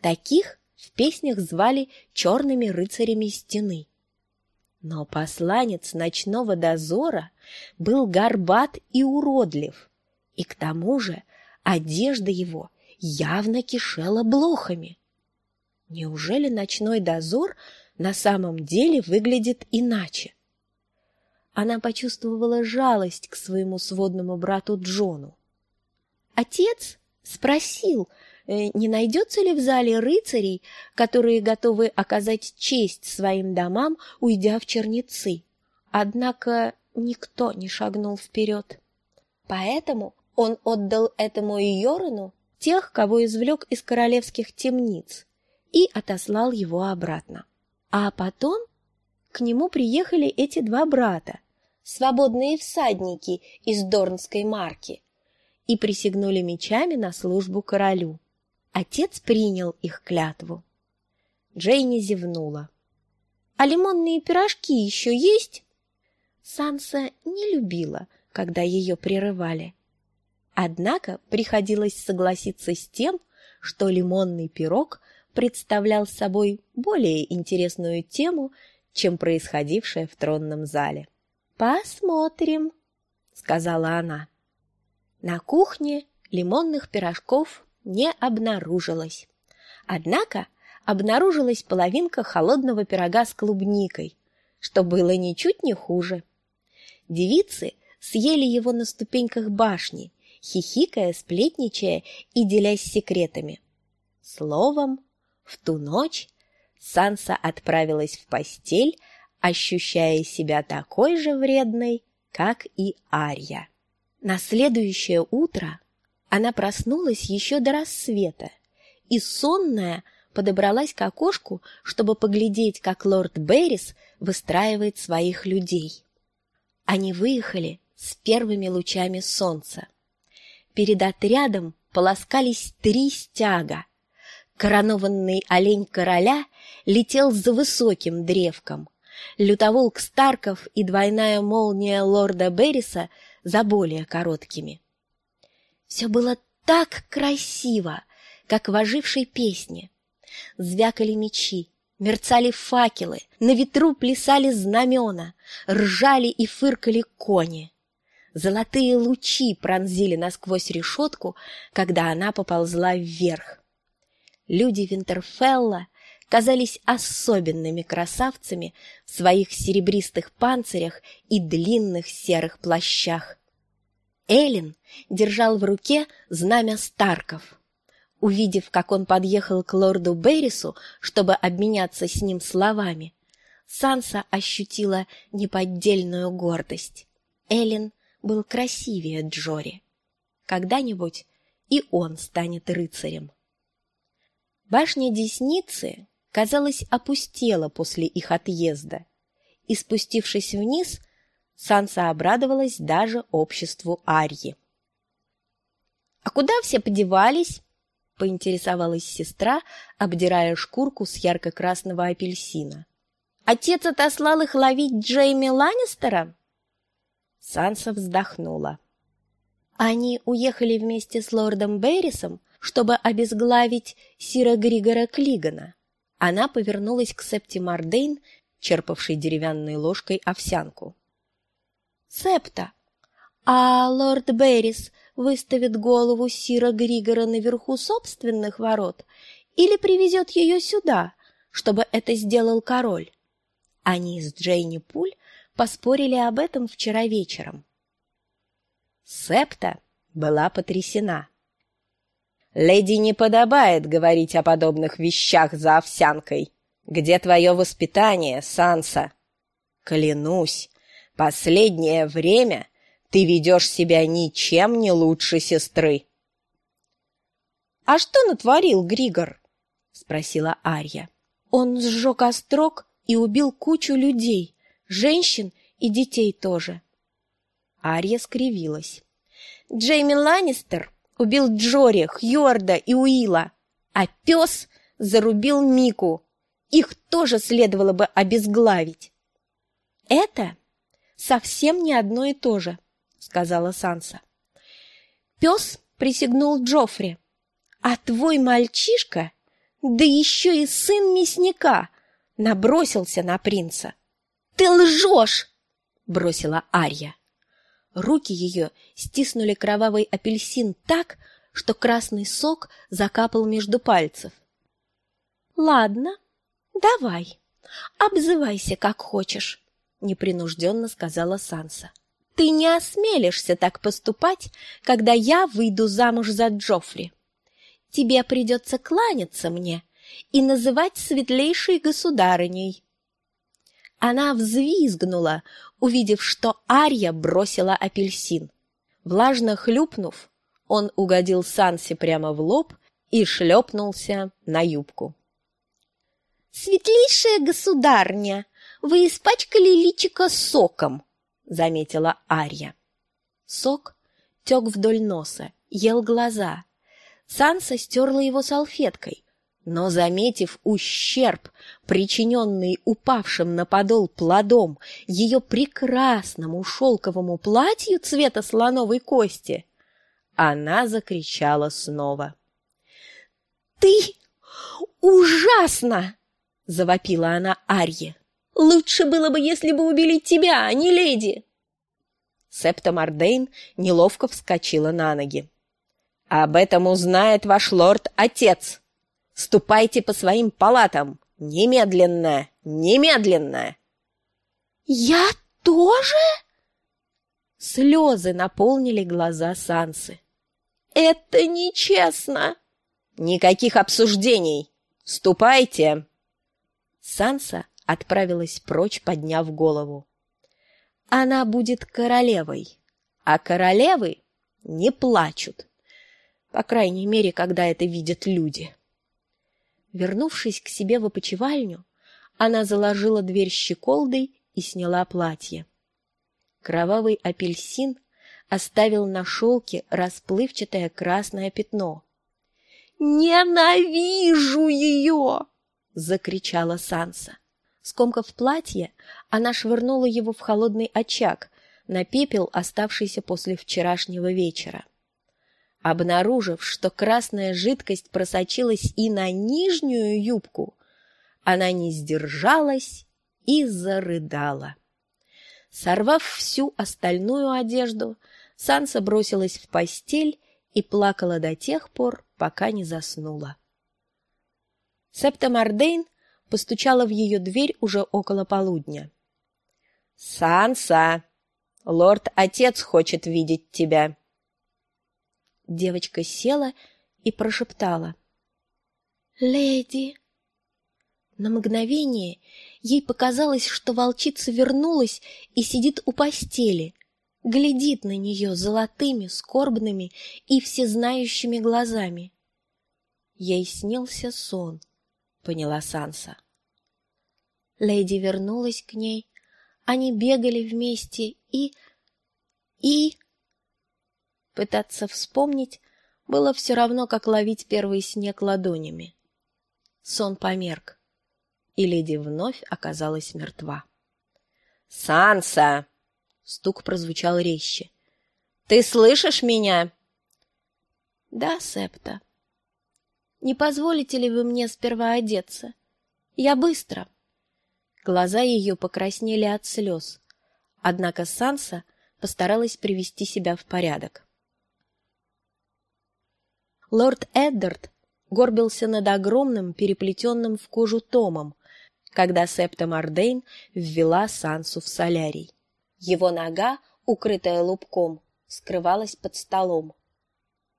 Таких в песнях звали черными рыцарями стены. Но посланец ночного дозора был горбат и уродлив, и к тому же одежда его явно кишела блохами. Неужели ночной дозор на самом деле выглядит иначе? Она почувствовала жалость к своему сводному брату Джону. Отец спросил, не найдется ли в зале рыцарей, которые готовы оказать честь своим домам, уйдя в черницы. Однако никто не шагнул вперед. Поэтому он отдал этому Йорану тех, кого извлек из королевских темниц, и отослал его обратно. А потом к нему приехали эти два брата, свободные всадники из Дорнской марки, и присягнули мечами на службу королю. Отец принял их клятву. Джейни зевнула. «А лимонные пирожки еще есть?» Санса не любила, когда ее прерывали. Однако приходилось согласиться с тем, что лимонный пирог представлял собой более интересную тему, чем происходившее в тронном зале. «Посмотрим», — сказала она. На кухне лимонных пирожков не обнаружилось. Однако обнаружилась половинка холодного пирога с клубникой, что было ничуть не хуже. Девицы съели его на ступеньках башни, хихикая, сплетничая и делясь секретами. Словом, в ту ночь Санса отправилась в постель, ощущая себя такой же вредной, как и Арья. На следующее утро она проснулась еще до рассвета и, сонная, подобралась к окошку, чтобы поглядеть, как лорд Беррис выстраивает своих людей. Они выехали с первыми лучами солнца. Перед отрядом полоскались 3 стяга. Коронованный олень короля летел за высоким древком. Лютоволк Старков и двойная молния лорда Берриса за более короткими. Все было так красиво, как в ожившей песне. Звякали мечи, мерцали факелы, на ветру плясали знамена, ржали и фыркали кони. Золотые лучи пронзили насквозь решетку, когда она поползла вверх. Люди Винтерфелла казались особенными красавцами в своих серебристых панцирях и длинных серых плащах. Эллен держал в руке знамя Старков. Увидев, как он подъехал к лорду Беррису, чтобы обменяться с ним словами, Санса ощутила неподдельную гордость. Эллен был красивее Джори. Когда-нибудь и он станет рыцарем. Башня Десницы, казалось, опустела после их отъезда, и, спустившись вниз, Санса обрадовалась даже обществу Арьи. «А куда все подевались?» — поинтересовалась сестра, обдирая шкурку с ярко-красного апельсина. «Отец отослал их ловить Джейми Ланнистера?» Санса вздохнула. Они уехали вместе с лордом Беррисом, чтобы обезглавить сира Григора Клигана. Она повернулась к Септе Мардейн, черпавшей деревянной ложкой овсянку. «Септа, а лорд Беррис выставит голову сира Григора наверху собственных ворот или привезет ее сюда, чтобы это сделал король?» Они с Джейни Пуль поспорили об этом вчера вечером. Септа была потрясена. «Леди не подобает говорить о подобных вещах за овсянкой. Где твое воспитание, Санса? Клянусь, последнее время ты ведешь себя ничем не лучше сестры». «А что натворил Григор?» — спросила Арья. «Он сжег острог и убил кучу людей, женщин и детей тоже». Арья скривилась. «Джейми Ланнистер убил Джори, Хьюарда и Уилла, а пес зарубил Мику. Их тоже следовало бы обезглавить». «Это совсем не одно и то же», — сказала Санса. «Пес присягнул Джоффри, а твой мальчишка Да еще и сын мясника набросился на принца. «Ты лжешь!» — бросила Арья. Руки ее стиснули кровавый апельсин так, что красный сок закапал между пальцев. «Ладно, давай, обзывайся как хочешь», — непринужденно сказала Санса. «Ты не осмелишься так поступать, когда я выйду замуж за Джоффри. Тебе придется кланяться мне и называть светлейшей государыней». Она взвизгнула, увидев, что Арья бросила апельсин. Влажно хлюпнув, он угодил Сансе прямо в лоб и шлепнулся на юбку. «Светлейшая государня, вы испачкали личико соком», — заметила Арья. Сок тек вдоль носа, ел глаза. Санса стерла его салфеткой, но, заметив ущерб, причиненный упавшим на подол плодом ее прекрасному шелковому платью цвета слоновой кости, она закричала снова. «Ты ужасна!» — завопила она Арье. «Лучше было бы, если бы убили тебя, а не леди!» Септа Мордейн неловко вскочила на ноги. «Об этом узнает ваш лорд-отец! Ступайте по своим палатам! Немедленно! Немедленно!» «Я тоже?» Слезы наполнили глаза Сансы. «Это нечестно!» «Никаких обсуждений! Ступайте!» Санса отправилась прочь, подняв голову. Она будет королевой, а королевы не плачут, по крайней мере, когда это видят люди. Вернувшись к себе в опочивальню, она заложила дверь щеколдой и сняла платье. Кровавый апельсин оставил на шелке расплывчатое красное пятно. «Ненавижу ее!» — закричала Санса. Скомкав платье, она швырнула его в холодный очаг, на пепел, оставшийся после вчерашнего вечера. Обнаружив, что красная жидкость просочилась и на нижнюю юбку, она не сдержалась и зарыдала. Сорвав всю остальную одежду, Санса бросилась в постель и плакала до тех пор, пока не заснула. Септа Мордейн постучала в ее дверь уже около полудня. «Санса, лорд-отец хочет видеть тебя». Девочка села и прошептала: «Леди». На мгновение ей показалось, что волчица вернулась и сидит у постели, глядит на нее золотыми, скорбными и всезнающими глазами. Ей снился сон, поняла Санса. Леди вернулась к ней, они бегали вместе и... Пытаться вспомнить было все равно, как ловить первый снег ладонями. Сон померк, и леди вновь оказалась мертва. «Санса!» — стук прозвучал резче. «Ты слышишь меня?» «Да, Септа. Не позволите ли вы мне сперва одеться? Я быстро». Глаза ее покраснели от слез, однако Санса постаралась привести себя в порядок. Лорд Эддард горбился над огромным, переплетенным в кожу томом, когда Септа Мордейн ввела Сансу в солярий. Его нога, укрытая лубком, скрывалась под столом.